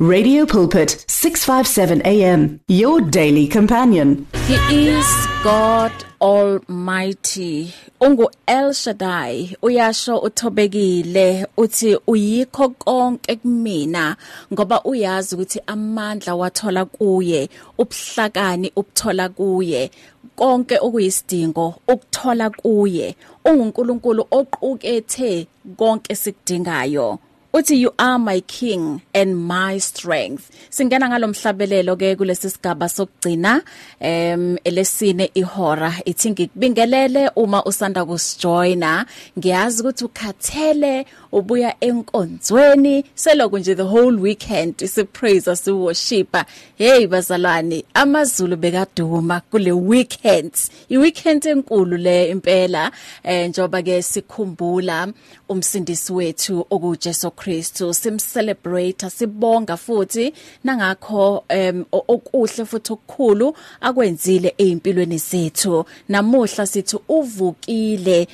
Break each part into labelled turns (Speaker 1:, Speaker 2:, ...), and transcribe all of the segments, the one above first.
Speaker 1: Radio Pulpit, 657 AM, your daily companion.
Speaker 2: He is God Almighty. Ungu El Shaddai, uyasho uthobekile, uthi uyikho konke kumina, ngoba uyazi ukuthi amandla wathola kuye, ubuhlakani ubuthola kuye, konke okuyisidingo ukuthola kuye. UNkulunkulu oqukethe konke sikudingayo. Uthi you are my king and my strength. Singena ngalomhlabelelo ke kulesi sigaba sokugcina elesine ihora. Ithi ngikubingelele uma usanda kusijoina. Ngiyazi ukuthi ukhathele ubuya enkonzweni seloku nje the whole weekend sipraise si worship. Hey bazalwane, amaZulu bekaduma kule weekend. I-weekend enkulu le impela njoba ke sikhumbula umsindisi wethu okuJesu Kristu, simcelebrate, sibonga futhi nangakho okuhle futhi okukhulu akwenzile ezimpilweni zethu. Namuhla sithi uvukile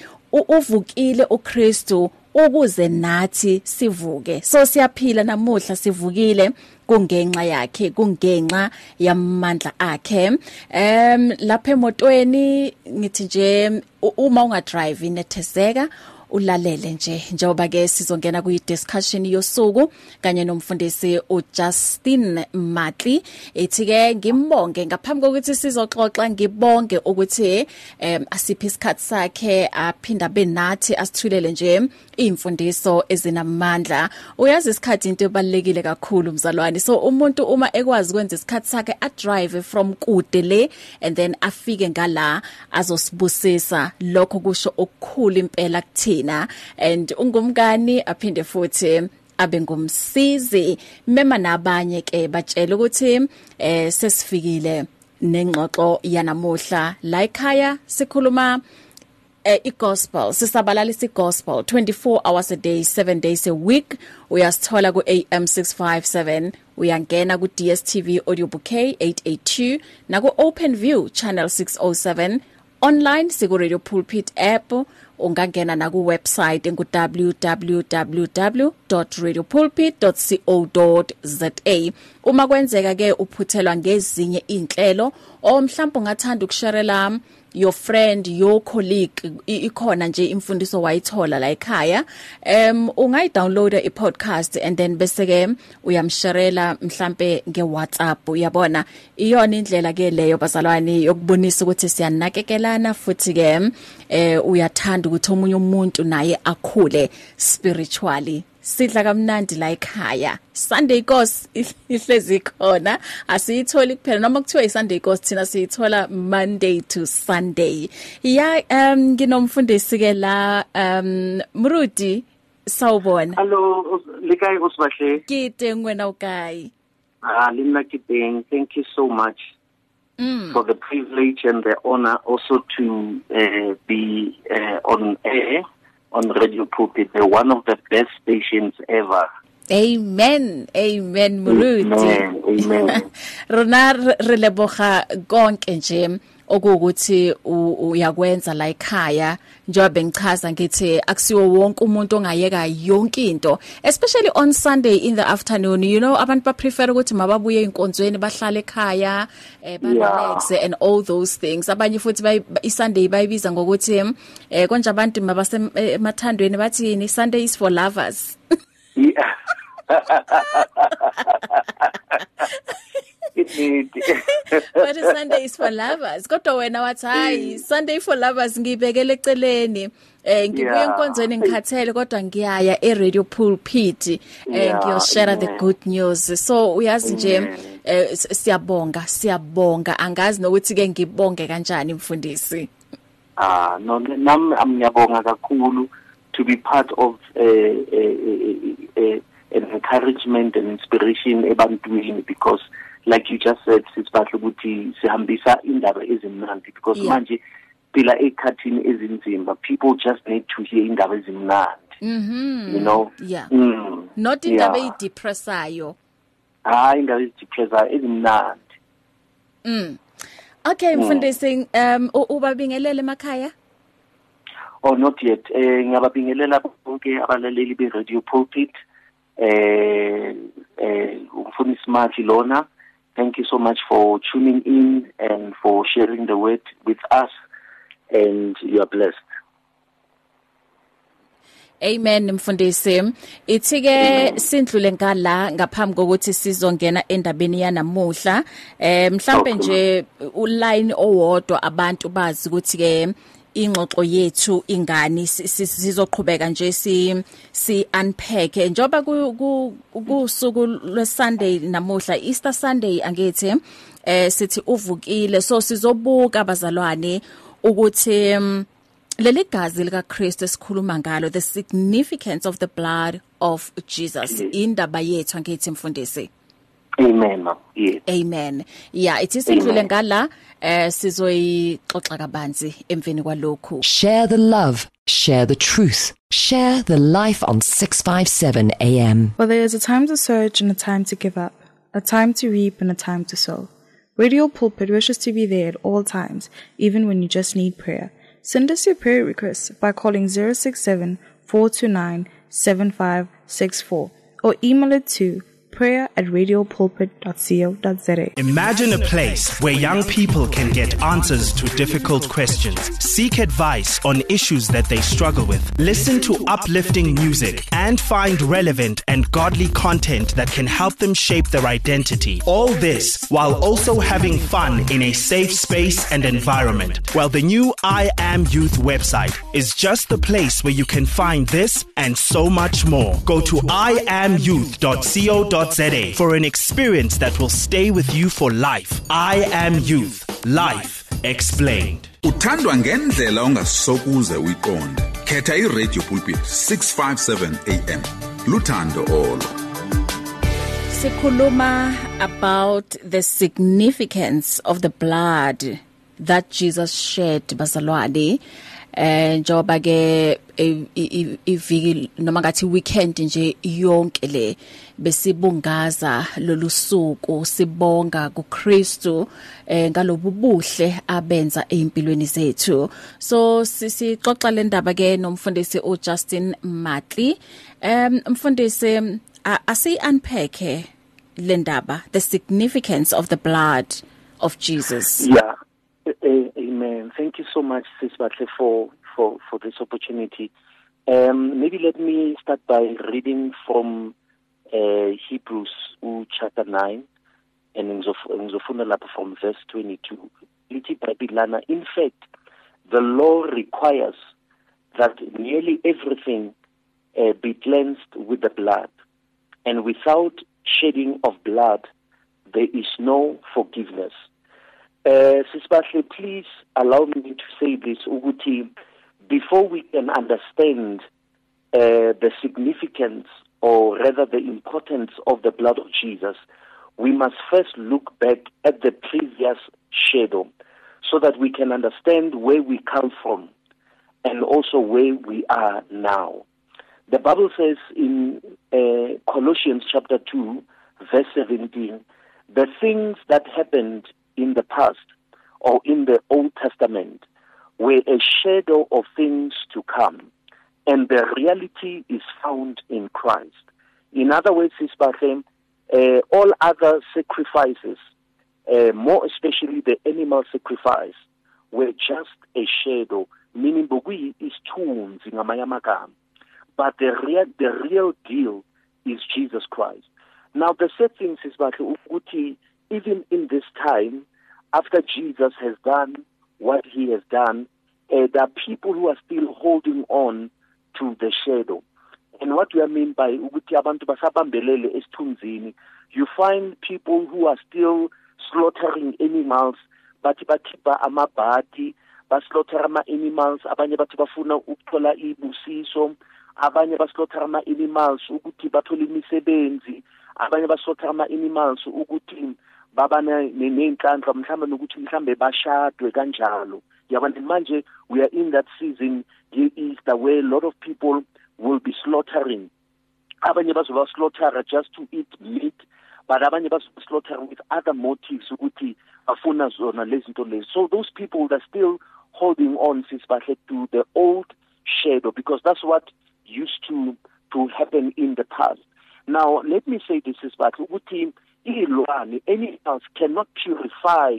Speaker 2: uKristu ukuze nathi sivuke. So siyaphila namuhla sivukile kungenxa yakhe, kungenxa yamandla akhe. Lapha emotweni ngithi nje uma ungadrive inethezeka ulalele nje njengoba ke sizongena kuyi discussion yosuku kanye nomfundisi uJustin Matli. Ethi ke ngimbonge ngaphambi kokuthi sizoxoxa, ngibonge ukuthi asiphi isikhathi sakhe aphinda benathi asithulele nje imfundiso ezinamandla. Uyazi isikhathi into ebalekile kakhulu mzalwane, so umuntu uma ekwazi ukwenza isikhathi sakhe a drive from kude le and then afike ngala azosibusisa, lokho kusho okukhulu impela kuthina. And ungumngani aphinde futhi abe ngumsizi mema nabanye ke batshela ukuthi sesifikile nengxoxo yanamuhla la ekhaya sikhuluma igospel, sisabalalisa igospel 24 hours a day, 7 days a week. Uyasithola ku AM 657, uyangena ku DSTV audio bouquet 882 na ku OpenView channel 607. Online siku Radio Pulpit app, ungangena na ku website engu www.radiopulpit.co.za. Uma kwenzeka ke uphuthelwa ngezinye inhlelo o mhlawumbe ungathanda ukusharela your friend, your colleague, ikhona nje imfundiso wayithola la ekhaya, ungayidownloada i-podcast and then bese ke uyamsharela mhlambe nge-WhatsApp. Uyabona iyona indlela ke leyo bazalwane yokubonisa ukuthi siyanakekelana futhi ke uyathanda ukuthi omunye umuntu naye akhule spiritually. Sidla kamnandi la ekhaya. Sunday course ihlezi khona, asiyitholi kuphela noma kuthiwa iSunday course thina siyithola Monday to Sunday. Ya nginomfundisi ke la Mrudi, sawubona.
Speaker 3: Hello, likai usbahle.
Speaker 2: Kite ngwena ukai.
Speaker 3: Lina kiteng, thank you so much for the privilege and the honor also to be on air on Radio Pulpit, one of the best stations ever.
Speaker 2: Amen, amen Mrudi.
Speaker 3: Amen.
Speaker 2: Rona releboga konke nje okuthi uyakwenza la ekhaya, njengoba ngichaza ngithi akusiwo wonke umuntu ongayeka yonke into, especially on Sunday in the afternoon. You know, abantu ba prefer ukuthi mababuye inkonzweni bahlale ekhaya, ba relax and all those things. Abanye futhi iSunday bayibiza ngokuthi konje abantu mabase emathandweni bathini, Sunday is for lovers.
Speaker 3: Yeah.
Speaker 2: But Sunday is for lovers. Kodwa wena wathi hayi Sunday for lovers ngibekele eceleni. Ngibuye enkonzweni ngikhathele kodwa ngiyaya eRadio Pulpit ngiyoshare the good news. So uyazi nje siyabonga angazi nokuthi ke ngibonge kanjani mfundisi.
Speaker 3: No nami ngiyabonga kakhulu to be part of an encouragement and inspiration ebantwini, because like you just said sisibahle ukuthi sihambisa indaba ezimnandi, because manje phela ekhathini ezinzima people just need to hear indaba ezimnandi. You know,
Speaker 2: not indaba ezidepressayo.
Speaker 3: Indaba ezidepressayo ezimnandi.
Speaker 2: Okay mfundisi, ubabingelele emakhaya?
Speaker 3: Oh, not yet. Ngiyababingelela bonke abalaleli be Radio Pulpit. Umfundisi Mathi Lona. Thank you so much for tuning in and for sharing the word with us, and you are blessed.
Speaker 2: Amen mfundisi. Ithi-ke sindlule ngala ngaphambi kokuthi sizongena endabeni yanamuhla. Mhlambe nje uline owodwa abantu bazi ukuthi-ke ingxoxo yethu ingani sizoqhubeka nje si unpack njoba kusuku lweSunday namuhla Easter Sunday angithi sithi uvukile, so sizobuka abazalwane ukuthi leli gazi lika Kristu esikhuluma ngalo, the significance of the blood of Jesus, indaba yethu angithi mfundisi.
Speaker 3: Amen. Yes.
Speaker 2: Amen. Yeah, it is indlule ngala sizoyixoxa kabanzi emveni kwalokhu.
Speaker 4: Share the love, share the truth, share the life on 657 AM.
Speaker 5: For there is a time to search and a time to give up, a time to reap and a time to sow. Radio Pulpit wishes to be there at all times, even when you just need prayer. Send us your prayer requests by calling 067-429-7564 or email it to prayer@radiopulpit.co.za.
Speaker 6: Imagine a place where young people can get answers to difficult questions, seek advice on issues that they struggle with, listen to uplifting music, and find relevant and godly content that can help them shape their identity. All this while also having fun in a safe space and environment. Well, the new I Am Youth website is just the place where you can find this and so much more. Go to iamyouth.co.za for an experience that will stay with you for life. I Am Youth. Life explained.
Speaker 7: Uthandwa ngendlela ongasokuze uyiqonde. Khetha iRadio Pulpit 657 AM. Luthando olo.
Speaker 2: Sikhuluma about the significance of the blood that Jesus shed, bazalwane. Njoba ke iviki noma ngathi weekend nje yonke le besibungaza lolusuku sibonga kuKristu ngalobu buhle abenza empilweni zethu. So sixoxa le ndaba ke nomfundisi uJustin Matli. Mfundisi asi unpack le ndaba, the significance of the blood of Jesus.
Speaker 3: Yeah. Amen. Thank you so much, Sis Batle, for this opportunity. Maybe let me start by reading from Hebrews chapter 9 and ngizofuna lapha from verse 22. In fact, the law requires that nearly everything be cleansed with the blood, and without shedding of blood there is no forgiveness. Sister, please allow me to say this, Uguti, before we can understand the significance, or rather the importance of the blood of Jesus, we must first look back at the previous shadow so that we can understand where we come from and also where we are now. The Bible says in Colossians chapter 2, verse 17, the things that happened in the past or in the Old Testament were a shadow of things to come, and the reality is found in Christ. In other words, all other sacrifices, more especially the animal sacrifice, were just a shadow, meaning bugui is tunes in Amayamakam. But the real deal is Jesus Christ. Now the sad thing is that even in this time, after Jesus has done what he has done, there are people who are still holding on to the shadow. And what do I mean by you find people who are still slaughtering animals, but amabati, slaughter animals, abanye bathi bafuna ukuthola ibusiso, abanye baslaughter animals ukuthi bathole imisebenzi, abanye baslaughter animals ukuthi baba nenhlanhla mhlawumbe nokuthi mhlawumbe bashadwe kanjalo. Yabona manje we are in that season Easter where a lot of people will be slaughtering. Abanye bazoba slaughter just to eat meat, but abanye bazoba slaughter with other motives ukuthi bafuna zona lezinto lezi. So those people are still holding on to the old shadow, because that's what used to happen in the past. Now, let me say this is that any else cannot purify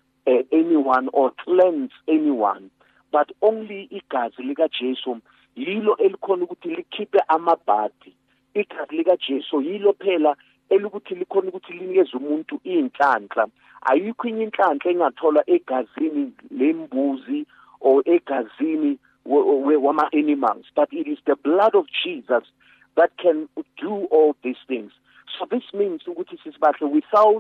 Speaker 3: anyone or cleanse anyone, but only igazi lika Jesu yilo elikhona ukuthi likhiphe amabhadi. Igazi lika Jesu yilo phela elukuthi likhona ukuthi linikeze umuntu inhlanhla. Ayikho inhlanhla engathola egazini lembuzi or egazini wama animals, but it is the blood of Jesus that can do all these things. So this means ukuthi sisibahle without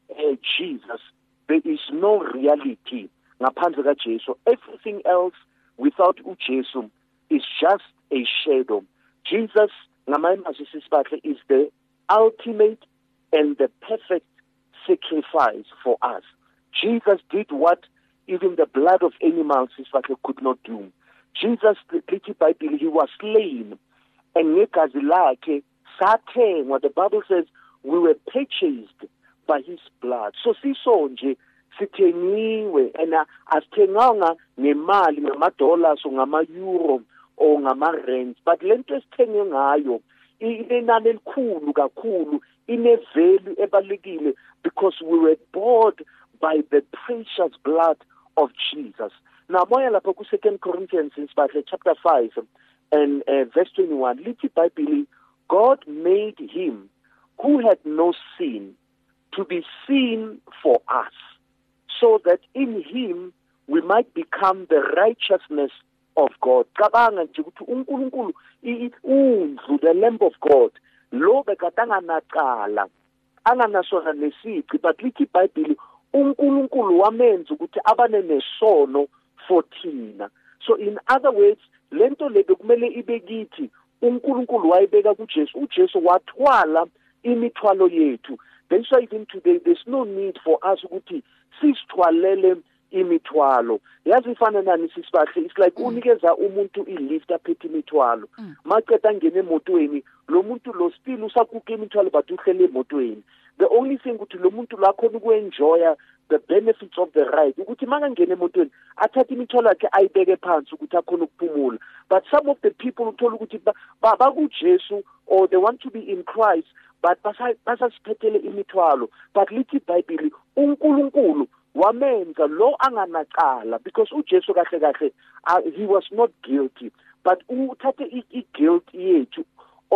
Speaker 3: Jesus there is no reality ngaphandle ka Jesu. Everything else without uJesu is just a shadow. Jesus ngamazwi sisibahle is the ultimate and the perfect sacrifice for us. Jesus did what even the blood of animals sisibahle could not do. Jesus, the Bible, he was slain, and negazi lakhe sathengwa. The Bible says we were purchased by his blood. So sisonje sithengiwe, and asithenganga ngemali, ngama-dollars or ngama-euro or ngama-rands, but lento esithenge ngayo inenani elikhulu kakhulu, ine-value ebalulekile, because we were bought by the precious blood of Jesus. Now, moya lapho ku 2 Corinthians chapter 5 and verse 21, lithi Bible, God made him who had no sin to be sin for us, so that in him we might become the righteousness of God. Kabanga nje ukuthi uNkulunkulu undlu, the Lamb of God, lo bekatanga naqala anganasona nesici, but lithi Bible uNkulunkulu wamenza ukuthi abane nesono for thina. So in other words, lento lebe kumele ibe kithi uNkulunkulu wayibeka kuJesu. uJesu wathwala imithwalo yethu. That's why even today there's no need for us ukuthi sisithwalele imithwalo. Yazi ifana nani sisibahle, it's like unikeza umuntu ilift aphethe imithwalo. Maqeda ngene emotweni, lo muntu lo still usakuke imithwalo but uhlele emotweni. The only thing ukuthi lo muntu la khona ukuenjoya the benefits of the ride, ukuthi maka ngene emotweni athathe imithwalo yakhe ayibeke phansi ukuthi akhona ukuphumula. But some of the people uthola ukuthi bakuJesu or they want to be in Christ, but basasiphethele imithwalo. But lithi iBhayibheli uNkulunkulu wamenza lo anganaqala, because uJesu kahle kahle he was not guilty, but uthathe i-guilt yethu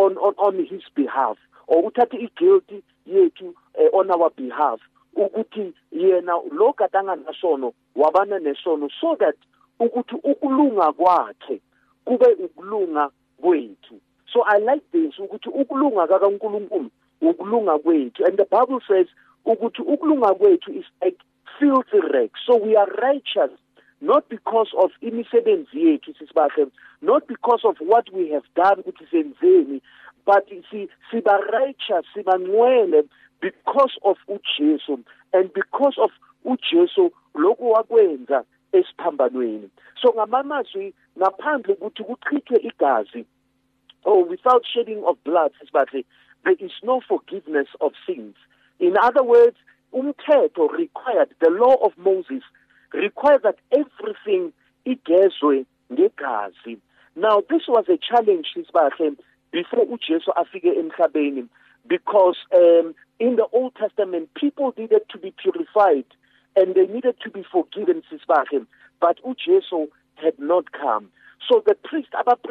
Speaker 3: on his behalf, or uthathe i-guilt yethu on our behalf, ukuthi yena lo katanga nasono wabana nesono, so that ukuthi ukulunga kwakhe kube ukulunga kwethu. So I like this, ukuthi ukulunga kaNkulunkulu ukulunga kwethu, and the Bible says ukuthi ukulunga kwethu is like filthy rags. So we are righteous not because of imisebenzi yethu sisibahle, not because of what we have done ukuthi senzeni, but siba righteous, siba ngcwele because of uJesu, and because of uJesu lokho wakwenza esiphambanweni. So ngamamazwi ngaphandle ukuthi kuchithwe igazi, or without shedding of blood sisibahle, there is no forgiveness of sins. In other words, umthetho required, the law of Moses required that everything igezwe ngegazi. Now this was a challenge sisibahle before uJesu afike emhlabeni, because in the Old Testament people needed to be purified and they needed to be forgiven sisibahle, but uJesu had not come. So the priest,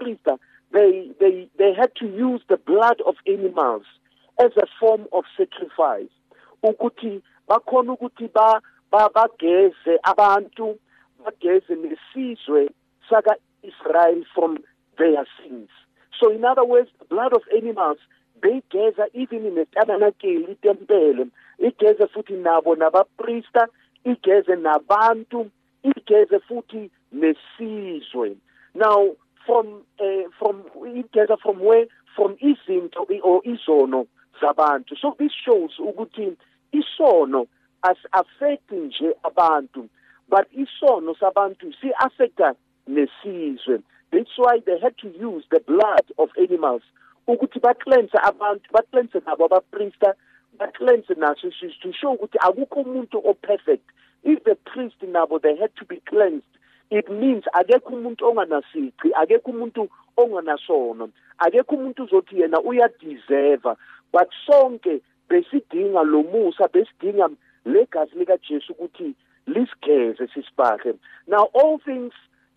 Speaker 3: they had to use the blood of animals as a form of sacrifice. Ukuthi bakhona ukuthi bageze abantu, bageze nesizwe saka Israel from their sins. So in other words, the blood of animals they gather even in the tabernacle, itempele, igeze futhi nabo nabaprista, igeze nabantu, igeze futhi nesizwe. Now from igeze from where? From izinto or izono zabantu. So this shows ukuthi isono as affecting nje abantu, but isono sabantu si affecta nesizwe. That's why they had to use the blood of animals ukuthi bacleanse abantu, bacleanse nabo abaprista, bacleanse naso to show ukuthi akukho umuntu o-perfect. If the priest nabo they had to be cleansed, it means akekho umuntu onganasici, akekho umuntu onganasono, akekho umuntu uzothi yena uyadeserve, but sonke besidinga lo musa, besidinga legazi lika Jesu ukuthi lisigeze sisibakhe. Now all things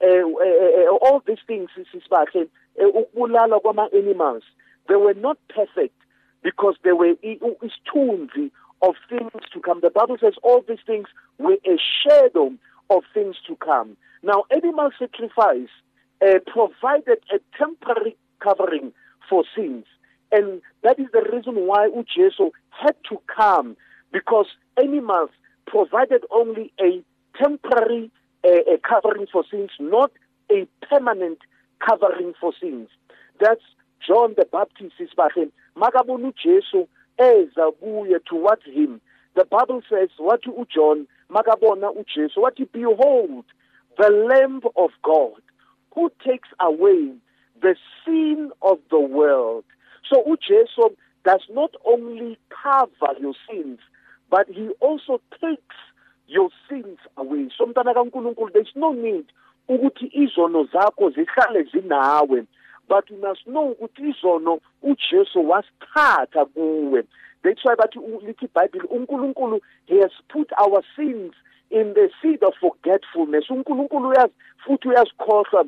Speaker 3: all these things sisibakhe ukubulala kwama animals, they were not perfect because they were isithunzi of things to come. The Bible says all these things were a shadow of things to come. Now animal sacrifice provided a temporary covering for sins, and that is the reason why uJesu had to come, because animals provided only a temporary a covering for sins, not a permanent covering for sins. That's John the Baptist is back. Makabonu Jesu eza buye towards him. The Bible says, what to John, makabona uJesu, what to behold, the Lamb of God, who takes away the sin of the world. So uJesu does not only cover your sins, but he also takes your sins away. So mntana kaNkulunkulu, there's no need ukuthi izono zakho zihlale zinawe, but you must know ukuthi izono uJesu wasithatha kuwe. That's why bathi lithi iBhayibheli uNkulunkulu, he has put our sins in the seed of forgetfulness. uNkulunkulu uyazi futhi uyazikhohlwa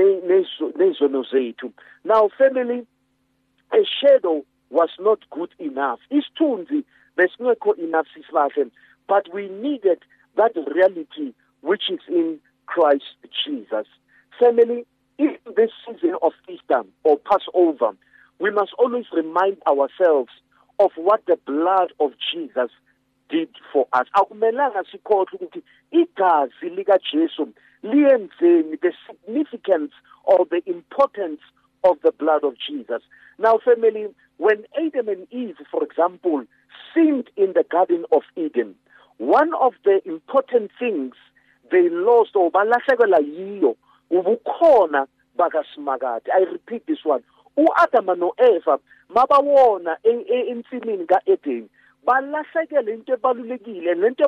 Speaker 3: nezono zethu. Now family, a shadow was not good enough. Isithunzi besingekho enough sisibahle, but we needed that reality which is in Christ Jesus. Family, in this season of Easter or Passover, we must always remind ourselves of what the blood of Jesus did for us. Akumelanga sikhohle ukuthi igazi lika Jesu liyenzeni, the significance or the importance of the blood of Jesus. Now family, when Adam and Eve, for example, sinned in the Garden of Eden, one of the important things they lost or balahlekelwa yiyo ubukhona bakaSimakade. I repeat this one. uAdam noEva mabawona ensimini kaEden balahlekela into ebalulekile, lento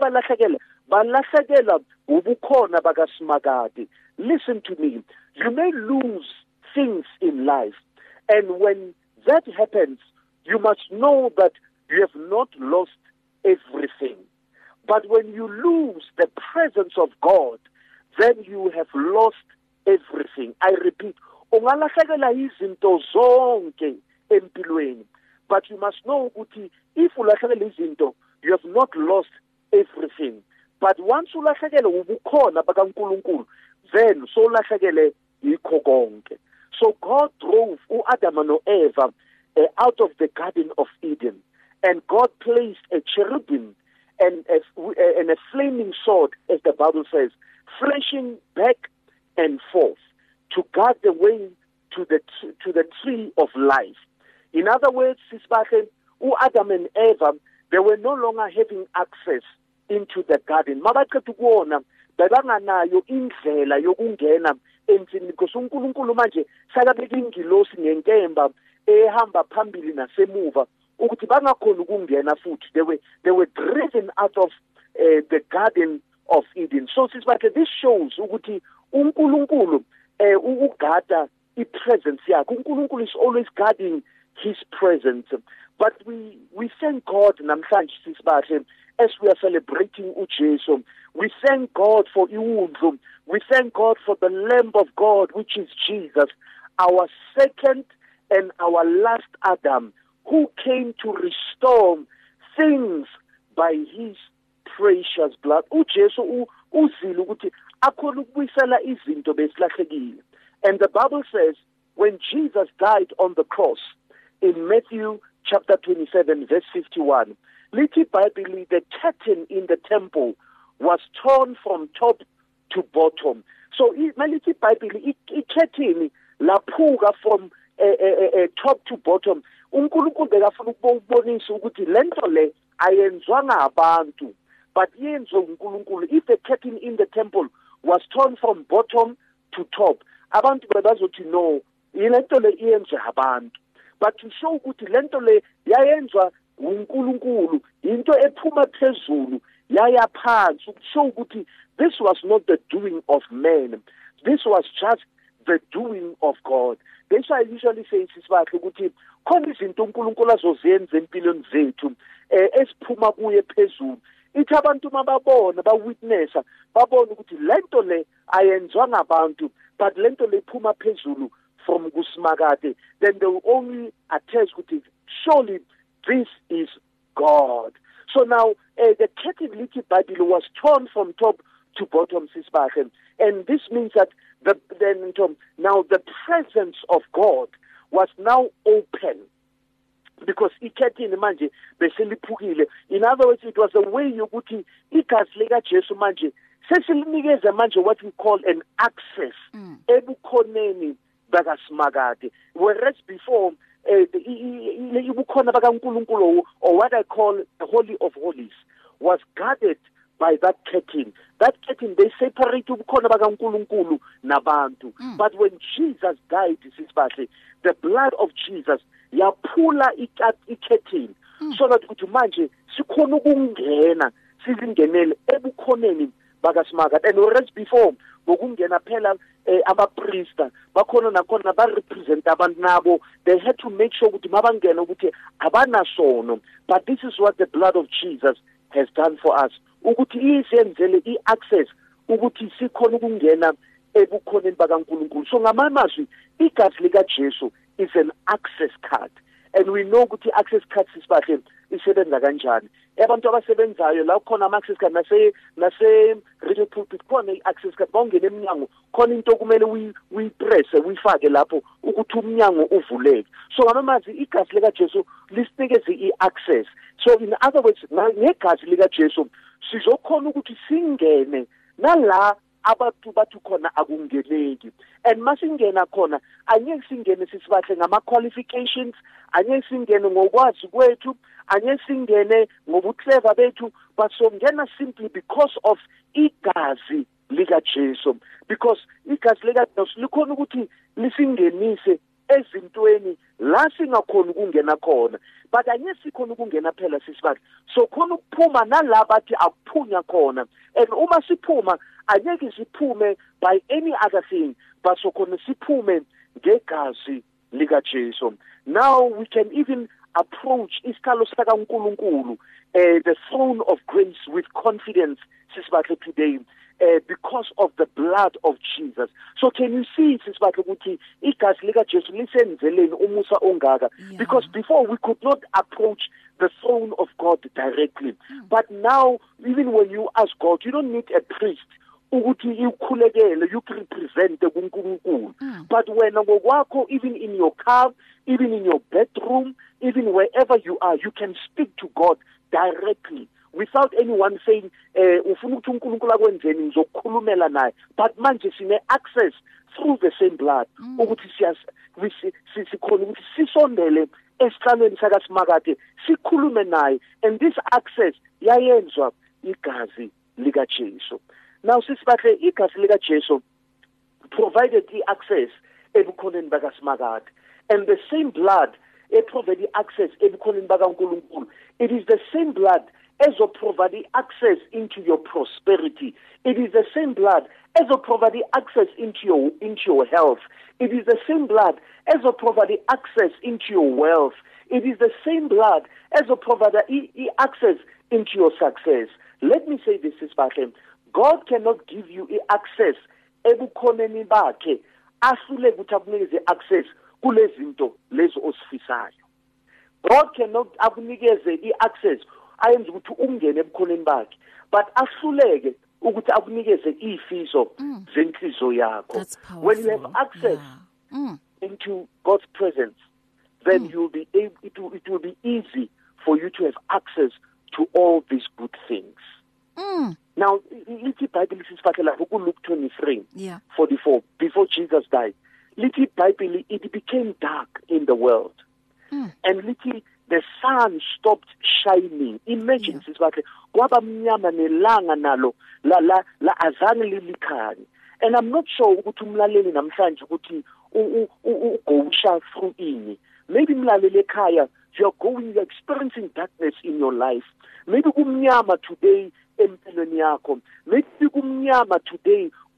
Speaker 3: balahlekela ubukhona bakaSimakade. Listen to me. You may lose things in life, and when that happens, you must know that you have not lost everything. But when you lose the presence of God, then you have lost everything. I repeat, ungalahlekelwa izinto zonke empilweni, but you must know ukuthi if ulahlekelwa izinto, you have not lost everything. But once ulahlekelwa ubukhona bakaNkulunkulu, then so ulahlekelwe yikho konke. So God drove uAdam noEva out of the Garden of Eden, and God placed a cherubim and a flaming sword, as the Bible says, flashing back and forth to guard the way to the tree of life. In other words, Adam and Eva, they were no longer having access into the garden. Mabaqeda ukuwona babanganayo indlela yokungena emthini, because uNkulunkulu manje sakabeka ingilosi ngenkemba ehamba phambili nasemuva ukuthi bangakhona ukungena futhi. They were driven out of the Garden of Eden. So this shows ukuthi uNkulunkulu ugada ipresence yakhe. uNkulunkulu is always guarding his presence. But we thank God namhlanje sisibahle as we are celebrating uJesu. We thank God for iwundlu. We thank God for the Lamb of God, which is Jesus, our second and our last Adam, who came to restore things by his precious blood. uJesu uzile ukuthi akhona ukubuyisela izinto besilahlekile. And the Bible says when Jesus died on the cross in Matthew chapter 27 verse 51, lithi iBhayibheli, the curtain in the temple was torn from top to bottom. So malithi iBhayibheli curtain laphuka from top to bottom. uNkulunkulu bekafuna ukubonisa ukuthi lento le ayenzwanga abantu, but yenziwe uNkulunkulu. If the curtain in the temple was torn from bottom to top, abantu bebazothi no, lento le iyenziwe abantu. But to show ukuthi lento le yayenzwa uNkulunkulu, into ephuma phezulu yaya phansi, ukusho ukuthi this was not the doing of man, this was just the doing of God. That's why I usually say sisibahle ukuthi khona izinto uNkulunkulu azozenza empilweni zethu esiphuma kuye phezulu. Ithi abantu mababona bawitnessa babona ukuthi lento le ayenzwa ngabantu but lento le iphuma phezulu from kusimakade, then they will only attest ukuthi surely this is God. So now the Catholic Bible was torn from top to bottom, Sisbachen, and this means that now the presence of God was now open. Because ikethini manje beseliphukile. In other words, it was a way yokuthi igazi lika Jesu manje sesilinikeza manje what we call an access ebukhoneni bakaSimakade, whereas before ibukhona bakaNkulunkulu, or what I call the Holy of Holies, was guarded by that curtain. That curtain, they separate ubukhona bakaNkulunkulu nabantu. But when Jesus died, the blood of Jesus yaphula ikethini, so that ukuthi manje sikhona ukungena sizingenele ebukhoneni bakaSimakade. And whereas before ngokungena phela abapriesta bakhona nakhona ba represent abantu nabo, they had to make sure ukuthi mabangena ukuthi abanasono. But this is what the blood of Jesus has done for us, ukuthi isenzele i-access ukuthi sikhona ukungena ebukhoneni bakaNkulunkulu. So ngamazwi igazi lika Jesu is an access card, and we know ukuthi access card sisibahle isebenza kanjani. Abantu abasebenzayo la khona ama-access card nase radio pulpit khona i-access card, bawungena eminyango khona into kumele uyipress uyifake lapho ukuthi umnyango uvuleke. So ngamazwi igazi lika Jesu lisinikeze i-access. So in other words, ngegazi lika Jesu sizokhona ukuthi singene nala abantu bathu khona akungeneki. And masingena khona anyeke singene sisibahle ngama qualifications, anyeke singene ngokwazi kwethu, anyeke singene ngobuclever bethu, but songena simply because of igazi lika Jesu. Because igazi lika Jesu likhona ukuthi lisingenise ezintweni la singakhona ukungena khona. But anyeke sikhona ukungena phela sisibahle, so khona ukuphuma nala bathi akuphunya khona. And uma siphuma anyeke siphume by any other thing, but so khona siphume ngegazi lika Jesu. Now we can even approach isikhalo sakaNkulunkulu, the throne of grace, with confidence sisibahle today, because of the blood of Jesus. So can you see sisibahle ukuthi igazi lika Jesu lisenzeleni umusa ongaka? Because before we could not approach the throne of God directly. But now, even when you ask God, you don't need a priest ukuthi ikhulekele, you represent uNkulunkulu. But when ngokwakho, even in your car, even in your bedroom, even wherever you are, you can speak to God directly without anyone saying ufuna ukuthi uNkulunkulu akwenzeni ngizokhulumela naye. But manje sine access through the same blood ukuthi sikhona ukuthi sisondele esihlalweni sakaSimakade sikhulume naye, and this access yayenzwa igazi lika Jesu. Now sisibahle igazi lika Jesu provided the access ebukhoneni bakaSimakade, and the same blood provided access ebukhoneni bakaNkulunkulu. It is the same blood as will provide access into your prosperity. It is the same blood as will provide access into your health. It is the same blood as will provide access into your wealth. It is the same blood as will provide access into your success. Let me say this, Sisbahle. God cannot give you access ebukhoneni bakhe ahlule ukuthi akunikeze access kulezinto lezo osifisayo. God cannot akunikeze access ayenza ukuthi ungene ebukhoneni bakhe, but ahluleke ukuthi akunikeze ifiso zenhliziyo yakho. When you have access into God's presence, then you'll be able, it will be easy for you to have access to all these good things. Now, Lithi Bible sisifakela Luke 23:44, before Jesus died. Lithi Bible, it became dark in the world. And Lithi, the sun stopped shining. Imagine sisifakela kwaba mnyama nelanga nalo la azange lilikhanye. And I'm not sure ukuthi umlaleli namhlanje ukuthi ugowusha through ini. Maybe mlaleli ekhaya, you're experiencing darkness in your life. Maybe kumnyama today empilweni yakho. Maybe kumnyama today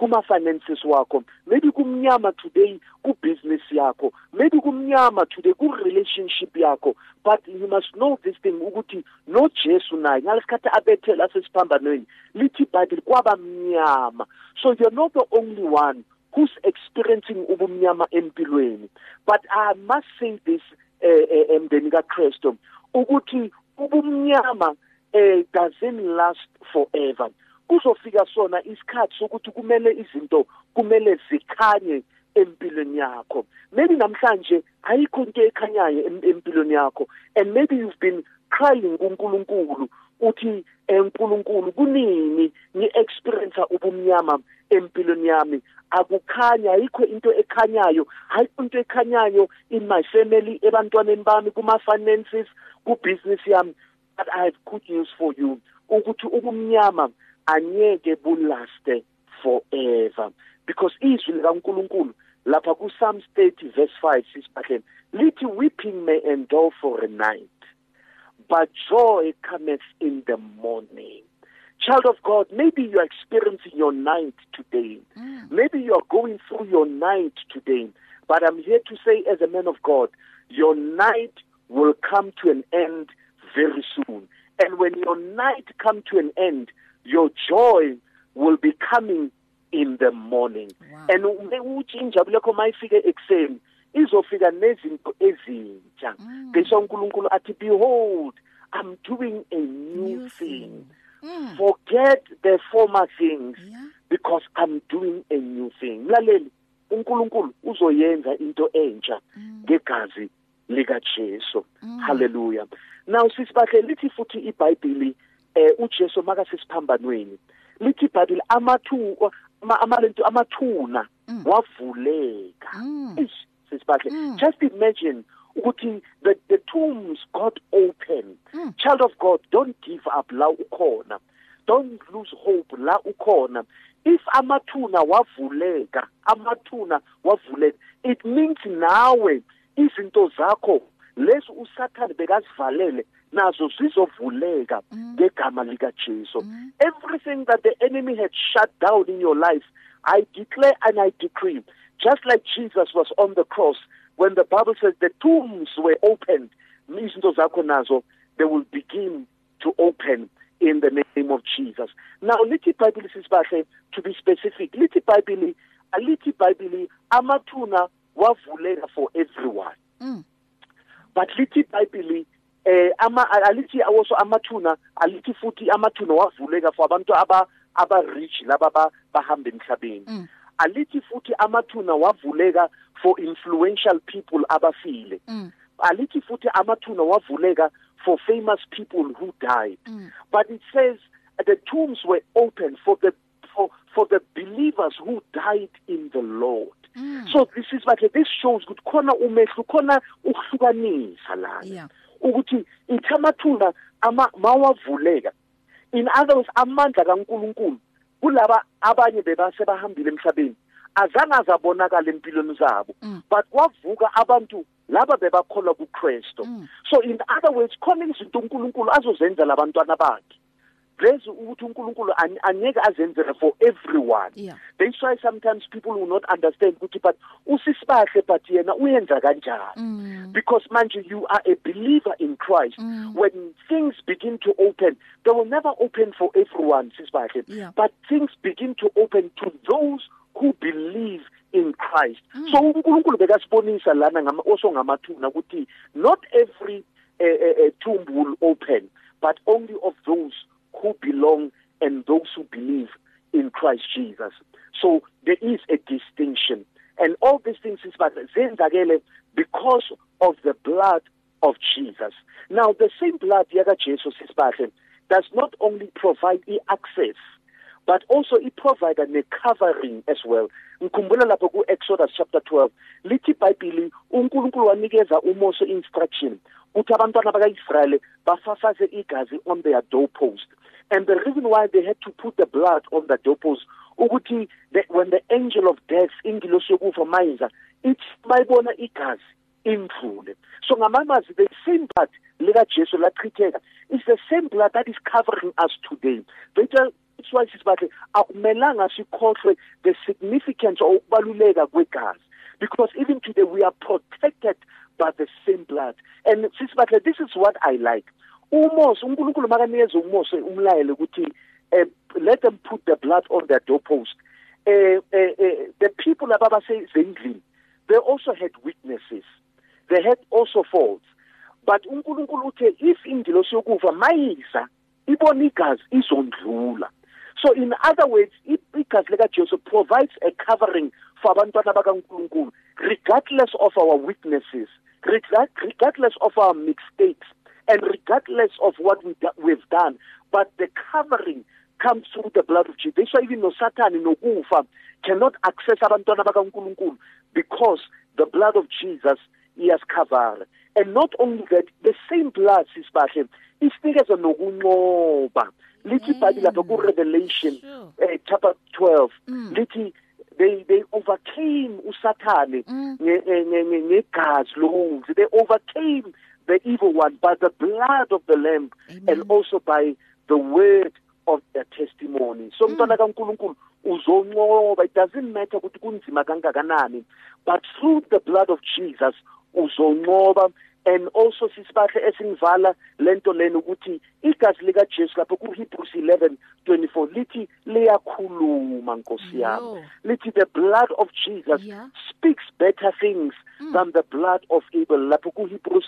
Speaker 3: kuma finances wakho, maybe kumnyama today ku business yakho, maybe kumnyama today ku relationship yakho, but you must know this thing ukuthi no Jesu naye ngalesikhathi abethela sesiphambanweni lithi Bible kwaba mnyama. So you're not the only one who's experiencing ubumnyama empilweni, but I must say this emdeni kaKristu ukuthi ubumnyama doesn't last forever. Kuzofika sona isikhathi sokuthi kumele izinto kumele zikhanye empilweni yakho. Maybe namhlanje ayikho into ekhanyayo empilweni yakho, and maybe you've been crying kuNkulunkulu uthi uNkulunkulu kunini ni experience ubumnyama empilweni yami, akukhanya ayikho into ekhanyayo, ayikho into ekhanyayo in my family, ebantwaneni bami, kuma finances, ku business yami. But I have good news for you ukuthi ubumnyama anyeke bulaste forever, because izwi likaNkulunkulu lapha ku Psalms 30 verse 5 sisibhahleni lithi weeping may endure for a night, but joy cometh in the morning. Child of God, maybe you are experiencing your night today. Maybe you are going through your night today. But I'm here to say as a man of God, your night will come to an end very soon. And when your night comes to an end, your joy will be coming in the morning.
Speaker 2: Wow.
Speaker 3: And injabulo yakho mayifike ekseni izofika nezinto ezintsha. Ngisho uNkulunkulu athi behold, I'm doing a new thing. Forget the former things, because I'm doing a new thing. Mlaleli, uNkulunkulu uzoyenza into entsha ngegazi lika Jesu. Hallelujah. Now sisibahle lithi futhi iBhayibheli uJesu maka sesiphambanweni lithi iBhayibheli amathuna wavuleka. Sisibahle, just imagine ukuthi the tombs got open. Child of God, don't give up la ukhona. Don't lose hope la ukhona. If amathuna wavuleka, it means nawe izinto zakho leso uSathane bekazivalele nazo zizovuleka ngegama lika Jesu. Everything that the enemy had shut down in your life, I declare and I decree, just like Jesus was on the cross, when the Bible says the tombs were opened, izinto zakho nazo they will begin to open in the name of Jesus. Now lithi iBhayibheli sisibahle, to be specific, lithi iBhayibheli amathuna wavuleka for everyone. But lithi iBhayibheli alithi also amathuna, alithi futhi amathuna wavuleka for abantu aba rich laba bahamba emhlabeni. Alithi futhi amathuna wavuleka for influential people abafile. Alithi futhi amathuna wavuleka for famous people who died. But it says the tombs were open for the believers who died in the Lord. So this shows ukuthi khona umehlo, khona ukuhlukanisa lana. Ukuthi ithamathuna mawavuleka. In other words, amandla kaNkulunkulu kulaba abanye bebase bahambile emhlabeni azange azabonakala empilweni zabo, but kwavuka abantu laba bebakholwa kuKristu. So in other words, khona izinto uNkulunkulu azozenza labantwana bakhe. Lezi ukuthi uNkulunkulu anyeke azenzele for everyone. That's why sometimes people will not understand ukuthi but usisibahle but yena uyenza kanjani. Because manje you are a believer in Christ. When things begin to open, they will never open for everyone, sisibahle, but things begin to open to those who believe in Christ. So uNkulunkulu bekasibonisa lana also ngamathuna ukuthi not every tomb will open, but only of those who belong and those who believe in Christ Jesus. So there is a distinction. And all these things is because of the blood of Jesus. Now the same blood yaka Jesus does not only provide access, but also it provides a covering as well. Ngikhumbula lapho ku Exodus chapter 12, lithi iBhayibheli uNkulunkulu wanikeza uMose instruction ukuthi abantwana bakaIsrael bafafaze igazi on their doorpost. And the reason why they had to put the blood on the doorpost ukuthi when the angel of death ingilosi yokufa mayeza it's bayibona igazi imfule. So ngamamazi the same blood lika Jesu lachitheka is the same blood that is covering us today. Better that's why sisibahle akumelanga sikhohlwe the significance of ukubaluleka kwegazi, because even today we are protected by the same blood. And sisibahle, this is what I like. Umose uNkulunkulu makanikeza uMose umlayelo ukuthi let them put the blood on their doorpost. The people ababasezindlini, they also had weaknesses. They had also faults. But uNkulunkulu uthe if ingilosi yokufa mayisa ibona igazi izondlula. So in other words, igazi lika Jesu provides a covering for abantwana bakaNkulunkulu regardless of our weaknesses, regardless of our mistakes, and regardless of what we've done. But the covering comes through the blood of Jesus. That's why even no Satan no kufa cannot access abantwana bakaNkulunkulu, because the blood of Jesus he has covered. And not only that, the same blood sisibahle isinikeza nokunqoba. Lithi iBhayibheli lapha ku Revelation chapter 12 lithi they overcame uSathane ngegazi lomuzi. They overcame the evil one by the blood of the Lamb. Amen. And also by the word of their testimony. So mntwana kaNkulunkulu uzonqoba. It doesn't matter ukuthi kunzima kangakanani, but through the blood of Jesus uzonqoba. And also sisibahle esingivala lento lena ukuthi igazi lika Jesu lapho ku Hebrews 11:24 lithi liyakhuluma Nkosi yami. Lithi the blood of Jesus speaks better things than the blood of Abel lapho ku Hebrews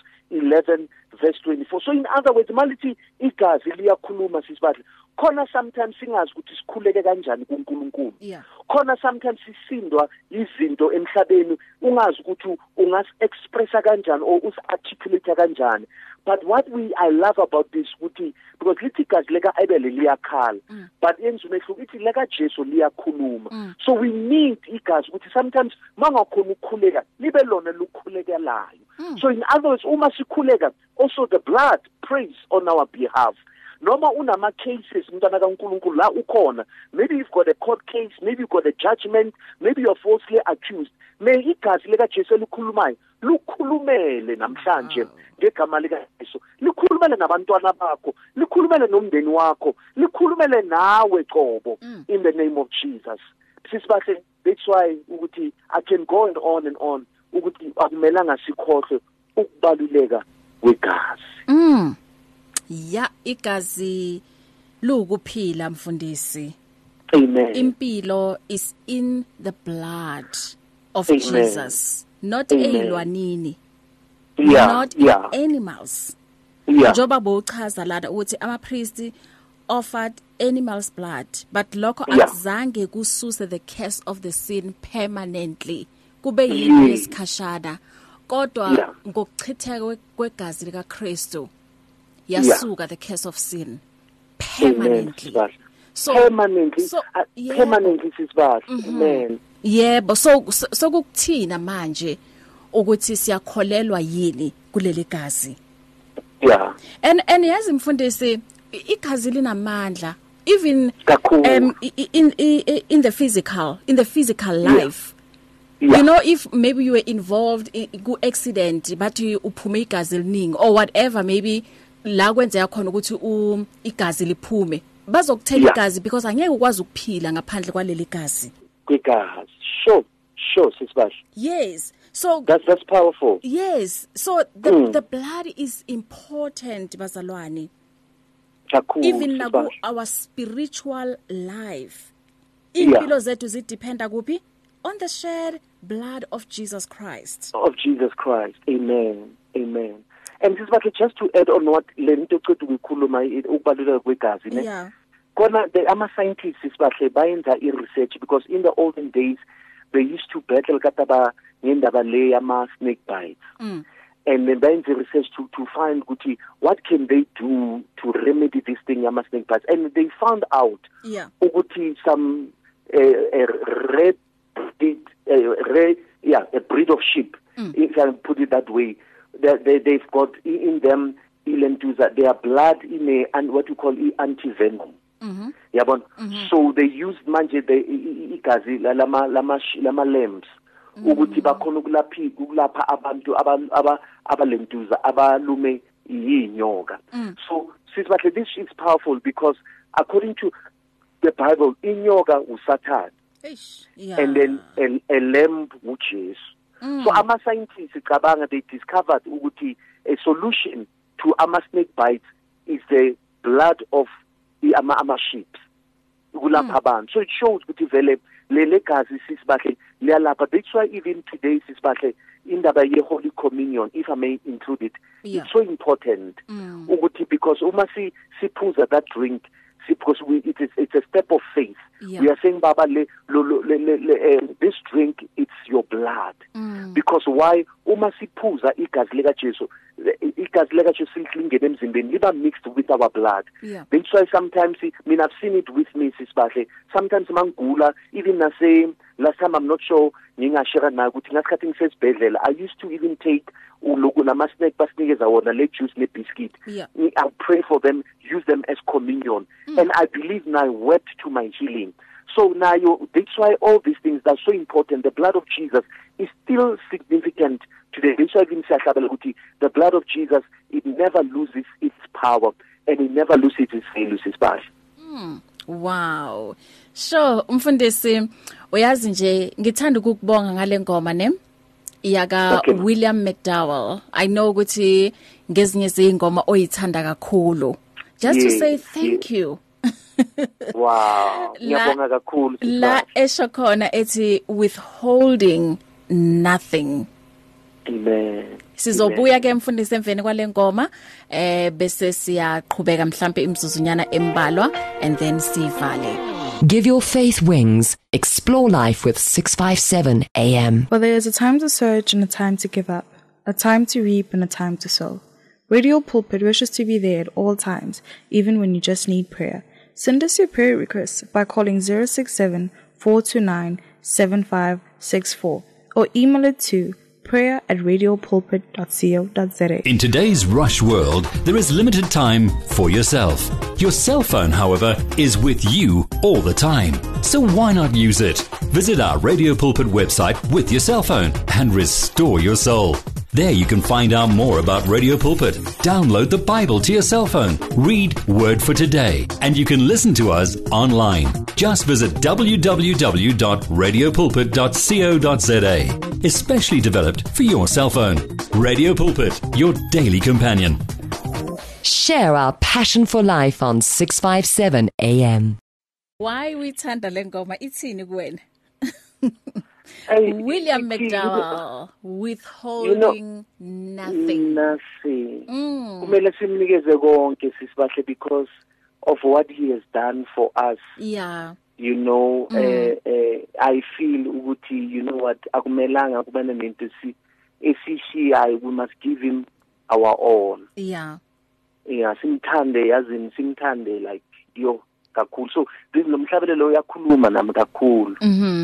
Speaker 3: 11:24. So in other words, malithi igazi liyakhuluma sisibahle. Khona sometimes singazi ukuthi sikhuleke kanjani kuNkulunkulu. Khona sometimes sisindwa izinto emhlabeni ungazi ukuthi ungas expressa kanjani or articulate kanjani. But what I love about this ukuthi because lithi igazi lika Abel liyakhala, but enzume ukuthi lika Jesu liyakhuluma. So we need igazi ukuthi sometimes mangakhona ukukhuleka libe lona lukhulekelayo. So in other words, uma sikhuleka also the blood prays on our behalf. Noma unama cases mntwana kaNkulunkulu la ukhona, maybe you've got a court case, maybe you've got a judgment, maybe you're falsely accused, may igazi lika Jesu likhulumayo lukhulumele namhlanje ngegama lika Jesu, likhulumele nabantwana bakho, likhulumele nomndeni wakho, likhulumele nawe qobo in the name of Jesus. Sisibahle, that's why ukuthi I can go on and on ukuthi akumelanga sikhohle ukubaluleka kwegazi.
Speaker 2: Ya igazi lukuphila mfundisi.
Speaker 3: Amen.
Speaker 2: Impilo is in the blood of
Speaker 3: Amen.
Speaker 2: Jesus, not elwanini.
Speaker 3: Not
Speaker 2: animals. Njoba bochaza lana ukuthi amapriesti offered animals blood, but lokho azange kususe the curse of the sin permanently. Kube yinto yesikhashana. Kodwa ngokuchitheka kwegazi lika Kristu yasuka the curse of sin permanently.
Speaker 3: Amen. Permanently sisibahle. Amen.
Speaker 2: Yebo, so kukuthina manje ukuthi siyakholelwa yini kuleli gazi. And yazi mfundisi igazi linamandla even in the physical life. You know, if maybe you were involved in an accident but uphume igazi eliningi or whatever, maybe la kwenzeka khona ukuthi igazi liphume bazokuthela igazi because angeke ukwazi ukuphila ngaphandle kwaleli gazi.
Speaker 3: Kwegazi. Sure sisibahle.
Speaker 2: Yes. So
Speaker 3: that's powerful.
Speaker 2: Yes. So the blood is important bazalwane. Even now our spiritual life. Impilo zethu zidependa kuphi? On the shed blood of Jesus Christ.
Speaker 3: Of Jesus Christ. Amen. Amen. And this is just to add on what lento cethu ukukhuluma ukubaluleka kwegazi ne.
Speaker 2: Yeah.
Speaker 3: Kona ama scientists isibahle bayenza research because in the olden days they used to battle kataba ngendaba le ama snake bites. And then bayenza research to find ukuthi what can they do to remedy this thing ama snake bites, and they found out ukuthi some a breed of sheep, if I can put it that way, they've got in them their blood in what you call anti-venom. So they used manje the igazi lama lambs ukuthi bakhona ukulapha abantu abalentuza abalume yinyoka. So this is powerful because according to the Bible, inyoka uSatan,
Speaker 2: yeah.
Speaker 3: and then a lamb uJesu. So ama-scientists they discovered ukuthi a solution to snake bites is the blood of the sheep. So it shows ukuthi vele le gazi sisibahle liyalapha. That's why even today sisibahle indaba ye Holy Communion, if I may include it, it's so important ukuthi because uma siphuza that drink, because it's a step of faith. We are saying Baba this drink, it's your blood. Because why? Uma siphuza igazi lika Jesu silingene emzimbeni liba mixed with our blood. That's why sometimes I've seen it with me sisibahle. Sometimes mangula, even the same last time, I'm not sure ngingashare na ukuthi ngasikhathi ngisesibhedlela, I used to even take uloku namasnack basinikeza wona le juice le biscuit. I'll pray for them, use them as communion, and I believe now wept to my healing. So now that's why all these things are so important. The blood of Jesus is still significant today. That's why even the blood of Jesus, it never loses its power and it never loses its value.
Speaker 2: Wow. So umfundisi uyazi nje ngithanda ukukubonga ngale ngoma ne yaka William McDowell. I know ukuthi ngezinye izingoma oyithanda kakhulu. Just to say thank you.
Speaker 3: Wow. Ngiyabonga kakhulu.
Speaker 2: La esho khona ethi withholding nothing.
Speaker 3: Amen.
Speaker 2: Sizobuya ke mfundisi emveni kwale ngoma bese siyaqhubeka mhlambe imzuzunyana embalwa and then sivale.
Speaker 4: Give your faith wings. Explore life with 657 AM.
Speaker 5: For there is a time to search and a time to give up, a time to reap and a time to sow. Radio Pulpit wishes to be there at all times, even when you just need prayer. Send us your prayer requests by calling 067-429-7564 or email it to prayer@radiopulpit.co.za.
Speaker 8: In today's rush world, there is limited time for yourself. Your cell phone, however, is with you all the time. So why not use it? Visit our Radio Pulpit website with your cell phone and restore your soul. There you can find out more about Radio Pulpit. Download the Bible to your cell phone. Read Word for Today. And you can listen to us online. Just visit www.radiopulpit.co.za. Especially developed for your cell phone. Radio Pulpit, your daily companion.
Speaker 4: Share our passion for life on 657 AM.
Speaker 2: Why we thanda le ngoma ithini kuwena? William McDowell, withholding nothing.
Speaker 3: Kumele simnikeze konke sisibahle because of what he has done for us.
Speaker 2: Yeah.
Speaker 3: You know, I feel ukuthi, you know what, akumelanga kubana nento esishiyayo, we must give him our all.
Speaker 2: Yeah.
Speaker 3: Yeah, simthande like yo kakhulu. So this nomhlabelelo uyakhuluma nami kakhulu.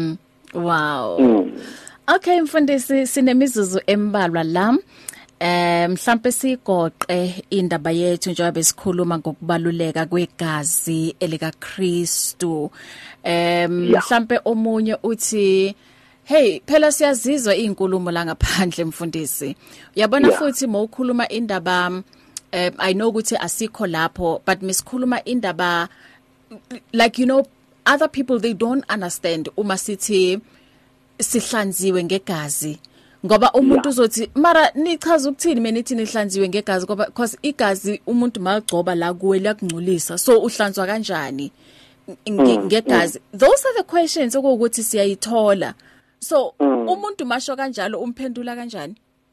Speaker 2: Wow. Okay mfundisi, sinemizuzu embalwa la. Mhlambe sigoqe indaba yethu njengoba sikhuluma ngokubaluleka kwegazi elika Kristu. Mhlambe omunye uthi hey phela siyazizwa izinkulumo la ngaphandle mfundisi. Uyabona futhi mawukhuluma indaba I know ukuthi asikho lapho, but misikhuluma indaba like, you know, other people, they don't understand uma sithi sihlanziwe ngegazi. Ngoba umuntu uzothi mara nichaza ukuthini mina nithi nihlanziwe ngegazi ngoba because igazi umuntu magcoba la kuwe liyakungcolisa. So uhlanzwa kanjani ngegazi? Those are the questions ukuthi siyayithola. So umuntu masho kanjalo umphendula kanjani?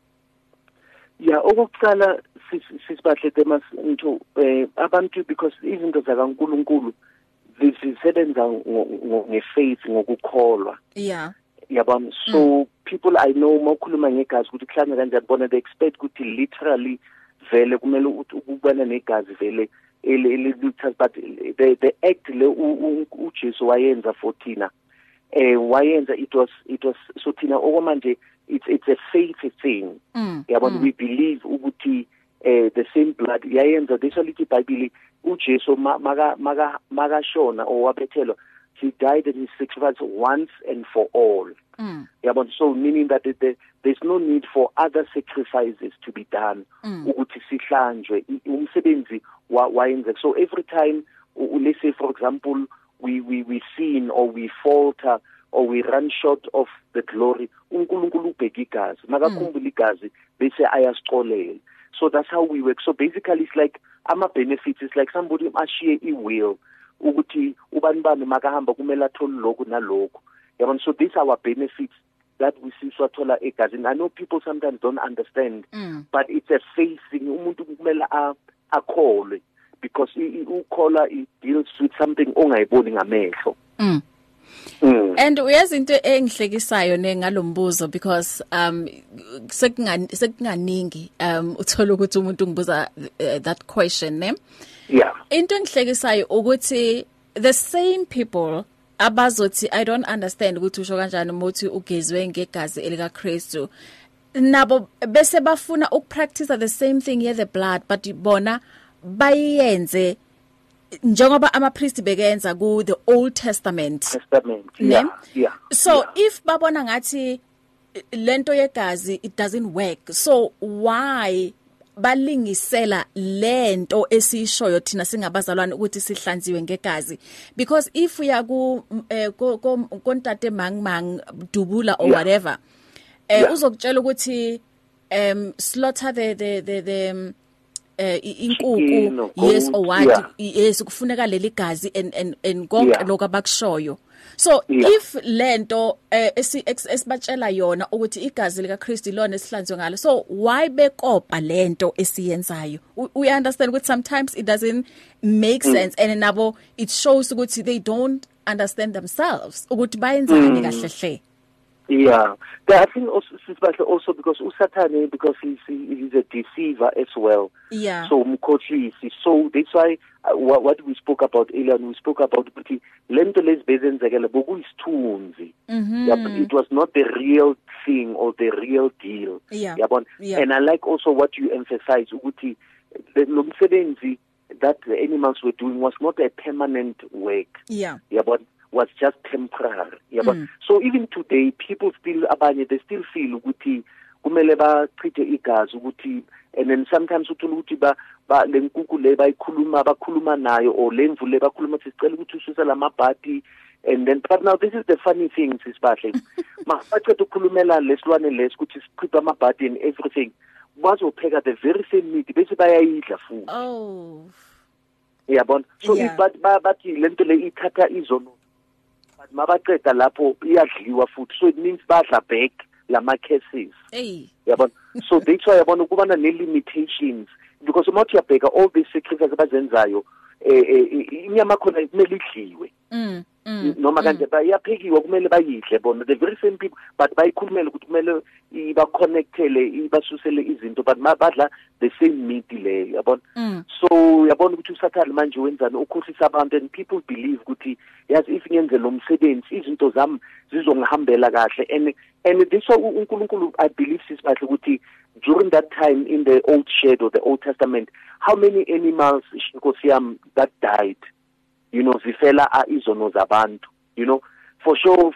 Speaker 3: Yeah, okokuqala sisibahle temas into abantu, because izinto zakaNkulunkulu zisebenza ngefaith ngokukholwa.
Speaker 2: Yeah.
Speaker 3: Yabona, so people I know makhuluma ngegazi ukuthi kuhlanga kanjani bona, they expect ukuthi literally vele kumele ukubona negazi vele but the act le uJesu wayenza for thina wayenza it was so thina okwamanje it's a faith thing. Yabona, we believe ukuthi the same blood yayenza this lithi iBhayibheli uJesu maka shona owabethelwa, he died and he sacrificed once and for all. Yabona, so meaning that there's no need for other sacrifices to be done ukuthi sihlanjwe umsebenzi wayenza. So every time, let's say for example we sin or we falter or we run short of the glory, uNkulunkulu ubheka igazi, makakhumbula igazi bese ayasicolela. So that's how we work. So basically it's like ama benefits, it's like somebody ashiye iwill ukuthi ubani makahamba kumele athole lokho nalokho. Yabona, so these are our benefits that we see swathola egazini. I know people sometimes don't understand, but it's a faith thing. Umuntu kumele akholwe, because ukholwa it deals with something ongayiboni ngamehlo.
Speaker 2: And uyazi into engihlekisayo ngalombuzo, because sekunganingi uthola ukuthi umuntu ngibuza that question, ne?
Speaker 3: Yeah.
Speaker 2: Into engihlekisayo ukuthi the same people abazothi I don't understand ukuthi usho kanjani umuthi ugezwe ngegazi elika Kristu, nabo bese bafuna ukupractice the same thing here, the blood, but bona bayenze njengoba amapriest bekenza ku the Old Testament.
Speaker 3: Yeah.
Speaker 2: So if babona ngathi lento yegazi it doesn't work, so why balingisela lento esishoyo thina singabazalwane ukuthi sihlanziwe ngegazi? Because if we are kontate mang dubula or whatever, uzokutshela ukuthi slaughter the inkukhu, yes, or what, yes, kufuneka leli gazi and konke lokho abakushoyo. So if lento esibatshela yona ukuthi igazi lika Kristu lona esihlanzwe ngalo, so why bekopa lento esiyenzayo? We understand ukuthi sometimes it doesn't make sense, and nabo it shows ukuthi they don't understand themselves ukuthi bayenzani kahle hle.
Speaker 3: Yeah, I think also because Usatane, because he's a deceiver as well.
Speaker 2: Yeah.
Speaker 3: So Mukotli, so that's why what we spoke about earlier, we spoke about kuti lento lesbezenzekela boku isithunzi. Yeah, but it was not the real thing or the real deal.
Speaker 2: Yeah.
Speaker 3: Yeah. And I like also what you emphasize, ukuthi lo msebenzi that the animals were doing was not a permanent work.
Speaker 2: Yeah.
Speaker 3: Yeah, but was just temporary. Yeah, but so even today, people still abanye, they still feel ukuthi kumele bachithe igazi ukuthi, and then sometimes uthola ukuthi ba lenkukhu le bakhuluma nayo, or lemvu le bakhuluma sicela ukuthi ususa lamabhati, and then but now this is the funny thing, sisibahle maqaqeda ukukhulumela lesilwane lesikuthi sichipha amabhati and everything, bazopheka the very same meat bese bayayidla futhi.
Speaker 2: Oh.
Speaker 3: Yeah, but so if bathi lento le ithatha izono, but mabaqeda lapho iyadliwa futhi, so it means badla back lama cases.
Speaker 2: Hey.
Speaker 3: Yeah, but so that's why yabona kubana ne limitations, because uma uyabheka all these sacrifices abazenzayo inyama khona kumele idliwe. Noma kanje bayaphekiwa kumele bayidle bona, the very same people, but bayikhulumela ukuthi kumele iba connectele ibasusele izinto, but badla the same meat leyo, yabona. So yabona ukuthi usathana manje wenzani ukhohlisa abantu, and people believe ukuthi yazi if ngenze lo msebenzi izinto zami zizongihambela kahle, and this uNkulunkulu I believe sisibahle ukuthi during that time in the old shed or the Old Testament, how many animals Nkosi that died, you know, zifela izono zabantu, you know, for sure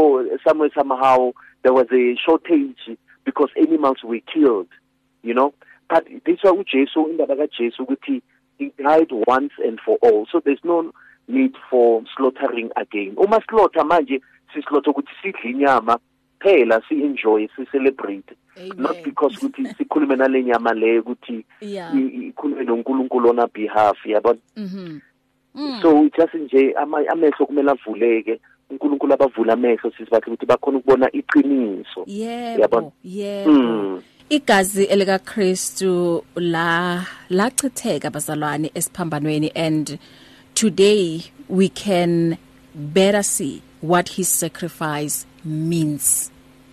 Speaker 3: somehow there was a shortage because animals were killed, you know, but this is what Jesus indaba kaJesu ukuthi he died once and for all, so there's no need for slaughtering again. Uma slaughter manje sislaughter ukuthi sidle inyama phela, si enjoy, si celebrate.
Speaker 2: Amen.
Speaker 3: Not because ukuthi sikhulume nale nyama le ukuthi ikhulume noNkulunkulu on our behalf, yabona. So just nje amehlo kumele avuleke, uNkulunkulu abavula amehlo sisibathi ukuthi bakhona ukubona iqiniso.
Speaker 2: Yebo. Igazi elika Kristu lachitheka bazalwane esiphambanweni, and today we can better see what his sacrifice means.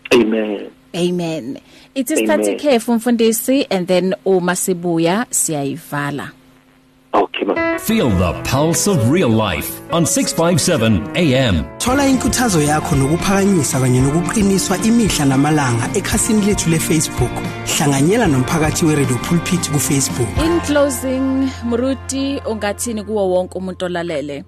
Speaker 2: Amen. It is 30K mfundisi, and then uma sibuya siyayivala.
Speaker 3: Okay, ma'am.
Speaker 8: Feel the pulse of real life on 657 AM.
Speaker 9: Thola inkuthazo yakho nokuphakanyiswa kanye nokuqiniswa imihla namalanga ekhasini lethu leFacebook. Hlanganyela nomphakathi weRadio Pulpit kuFacebook.
Speaker 2: In closing, Muruti ungathini kuwo wonke umuntu olalele?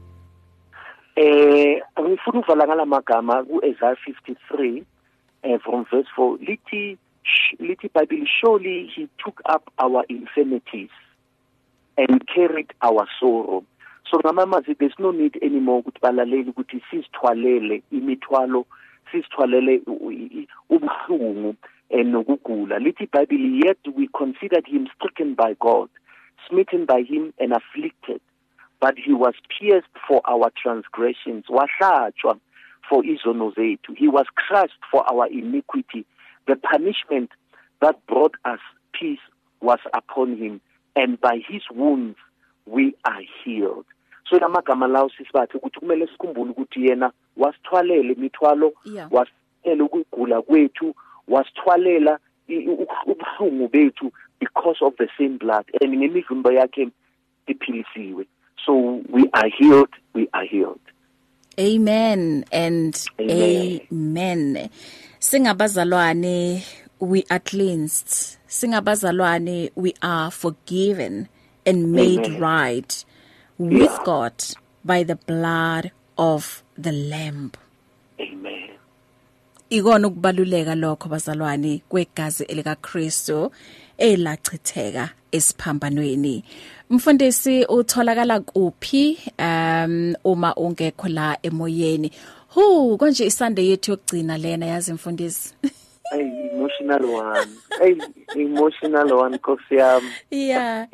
Speaker 3: Ngifuna ukuvala ngala magama ku-Isaiah 53 from verse 4, lithi Bible, surely he took up our infirmities and carried our sorrow. So ngamamazi there's no need anymore ukuthi balaleli ukuthi sizithwalele imithwalo, sizithwalele ubuhlungu nokugula. Lithi iBhayibheli, yet we considered him stricken by God, smitten by him and afflicted, but he was pierced for our transgressions, wahlatshwa for izono zethu. He was crushed for our iniquity. The punishment that brought us peace was upon him, and by his wounds we are healed. So namagama lawo sisibathe ukuthi kumele sikhumbule ukuthi yena wasithwalela imithwalo, wasithwalela ukugula kwethu, wasithwalela ubuhlungu bethu because of the same blood, and ngemivimbo yakhe iphilisiwe. So we are healed, we are healed.
Speaker 2: Amen and amen. Singabazalwane, we are cleansed. Singabazalwane, we are forgiven and made right with God by the blood of the Lamb.
Speaker 3: Amen.
Speaker 2: Ikona ukubaluleka lokho bazalwane kwegazi elika Kristu elachitheka esiphambanweni. Mfundisi utholakala kuphi uma ungekho la emoyeni? Konje iSunday yethu yokugcina lena yazi mfundisi.
Speaker 3: Emotional one. Emotional one Nkosi yami.
Speaker 2: Yeah.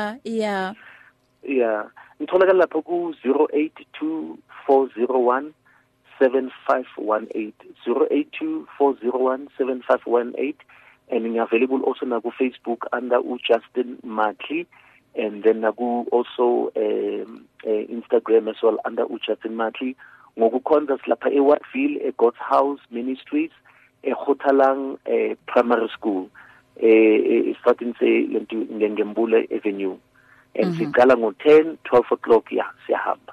Speaker 3: Yeah. Ngitholakala lapho ku 0824017518 0824017518, and I'm available also na ku Facebook under Justin Matley, and then nagu also Instagram as well under Justin Matley. Ngokukhonza silapha eWatville God's House Ministries eGotalang Primary School starting say ngembule Avenue, and siqala ngo10-12 o'clock siyahamba.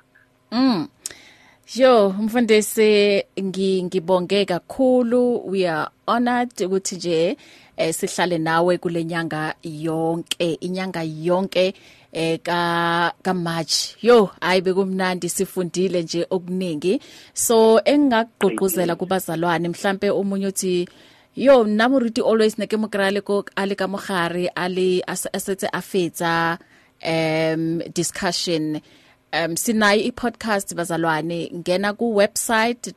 Speaker 2: Yo mfundisi ngibonge kakhulu. We are honored ukuthi nje sihlale nawe kule nyanga yonke, inyanga yonke ka March. Yo ayibe kumnandi, sifundile nje okuningi. So engingaqoquzela kubazalwane, mhlambe omunye uthi yo namuriti always nekemokrale ko ale ka mogare ale asetse afetsa discussion. Sinayi i-podcast bazalwane, ngena ku website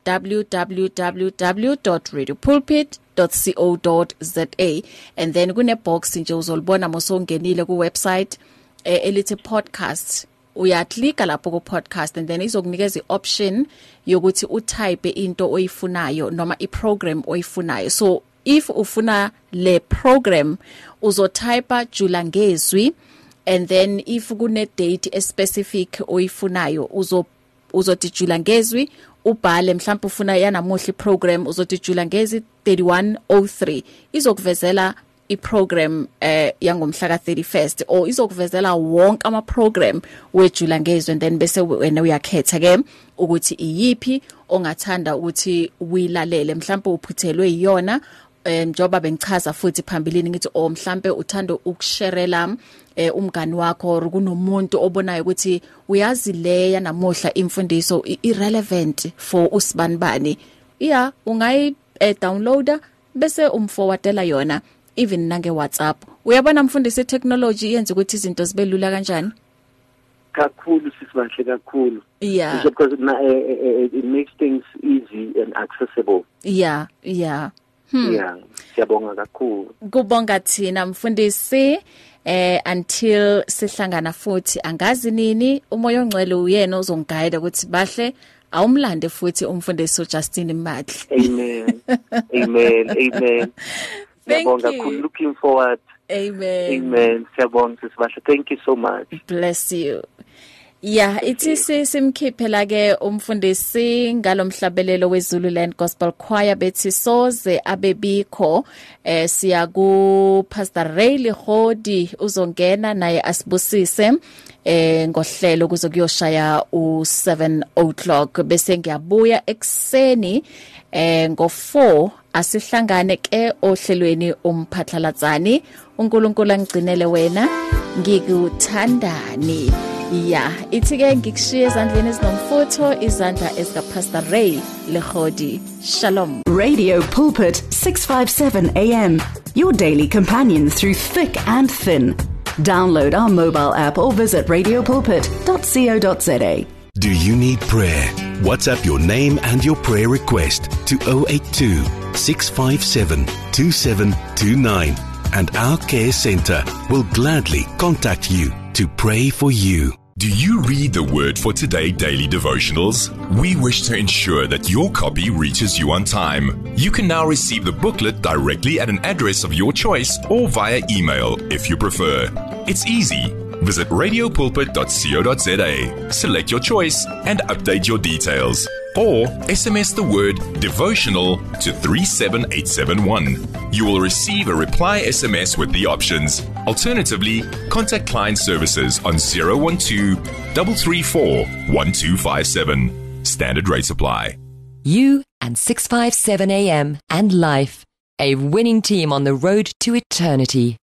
Speaker 2: www.radiopulpit.co.za, and then kune box nje uzolibona mosongenile ku website elithi podcast. Uyaklika lapho ku podcast, and then izokunikeza i-option yokuthi utype into oyifunayo noma i-program oyifunayo. So if ufuna le program uzotype Julangezwi, and then if kune date specific oyifunayo uzothi Julangezwi, ubhale mhlawumbe ufuna yanamuhla program uzothi Julangezi 3103, izokuvezela iprogram yangomhla ka 31st, or izokuvezela wonke ama program weJulangezwi, and then bese wena uyakhetha ke ukuthi iyipi ongathanda ukuthi uyilalele. Mhlawumbe uphuthelwe iyona njoba bengichaza futhi phambilini ngithi mhlambe uthanda ukusherela umngani wakho, kunomuntu obonayo ukuthi uyazi leya namuhla imfundiso irrelevant for usibanibani, ungayi downloader bese umforwardela yona even nange WhatsApp. Uyabona mfundisi, technology yenza ukuthi izinto zibe lula kanjani
Speaker 3: kakhulu, sisibahle kakhulu.
Speaker 2: Yeah,
Speaker 3: because it makes things easy and accessible.
Speaker 2: Yeah.
Speaker 3: Siyabonga kakhulu.
Speaker 2: Kubonga thina mfundisi. Until sihlangana futhi angazi nini umoya ongcwele uyena ozongiguide ukuthi bahle awumlande futhi umfundisi Justin Matley. Amen.
Speaker 3: Siyabonga kakhulu, looking forward.
Speaker 2: Amen.
Speaker 3: Siyabonga sisibahle, thank you so much.
Speaker 2: Bless you. Yeah, ithi simkhiphela ke umfundisi ngalomhlabelelo weZululand Gospel Choir bethi soze abebikho. Siya ku Pastor Ray Lehodi uzongena naye asibusise ngohlelo kuzokuyoshaya u7 o'clock, bese ngiyabuya ekseni ngo4 asihlangane ke ohlelweni umphatlalatsani. uNkulunkulu angigcinele wena, ngikuthandani. Yeah, ithi ke ngikushiye ezandleni ezinomfutho, izandla ezika Pastor Ray Lehodi. Shalom.
Speaker 1: Radio Pulpit 657 AM, your daily companion through thick and thin. Download our mobile app or visit radiopulpit.co.za.
Speaker 10: Do you need prayer? WhatsApp your name and your prayer request to 082 657 2729 and our care centre will gladly contact you to pray for you.
Speaker 11: Do you read the Word for Today daily devotionals? We wish to ensure that your copy reaches you on time. You can now receive the booklet directly at an address of your choice or via email if you prefer. It's easy. Visit radiopulpit.co.za, select your choice and update your details. Or SMS the word devotional to 37871. You will receive a reply SMS with the options. Alternatively, contact client services on 012-334-1257. Standard rates apply.
Speaker 4: You and 657 AM and Life, a winning team on the road to eternity.